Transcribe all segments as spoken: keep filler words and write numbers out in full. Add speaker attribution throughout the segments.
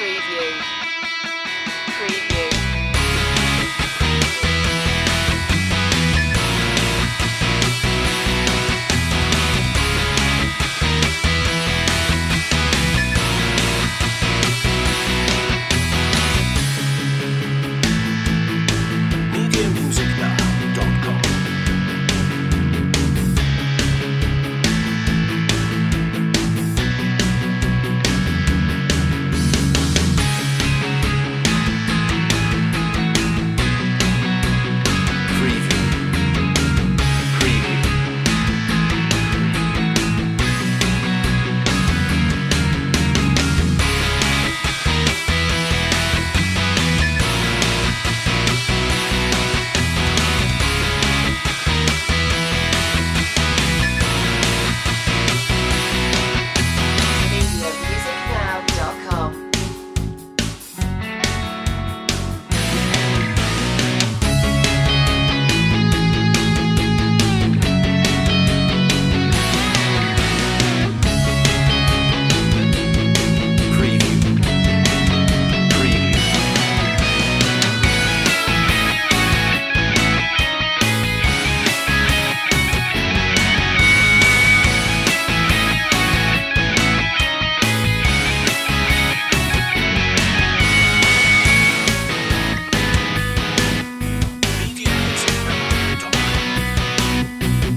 Speaker 1: Preview. Preview.
Speaker 2: media music now dot com.
Speaker 1: media music now dot com.
Speaker 2: Preview. Preview. media music now dot com.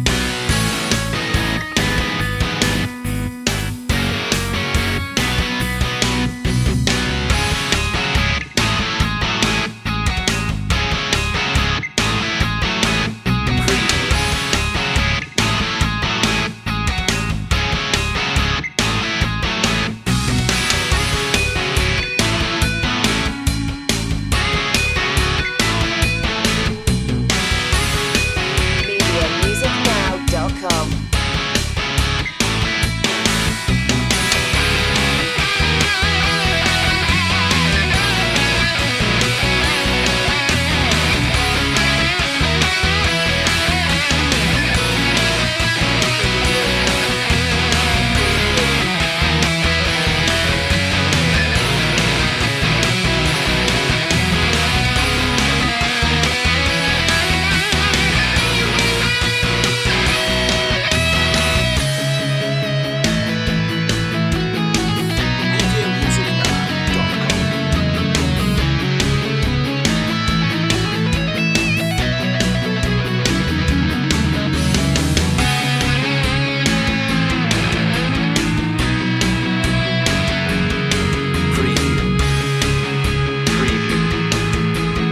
Speaker 1: media music now dot com.
Speaker 2: media music now dot com. Preview. Preview.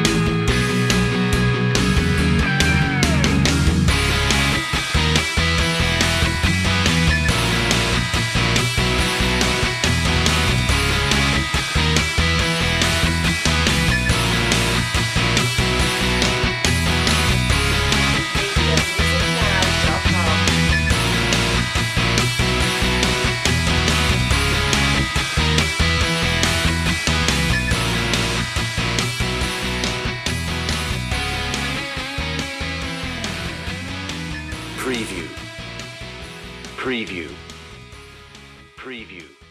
Speaker 1: media music now dot com.
Speaker 2: Preview. Preview. Preview.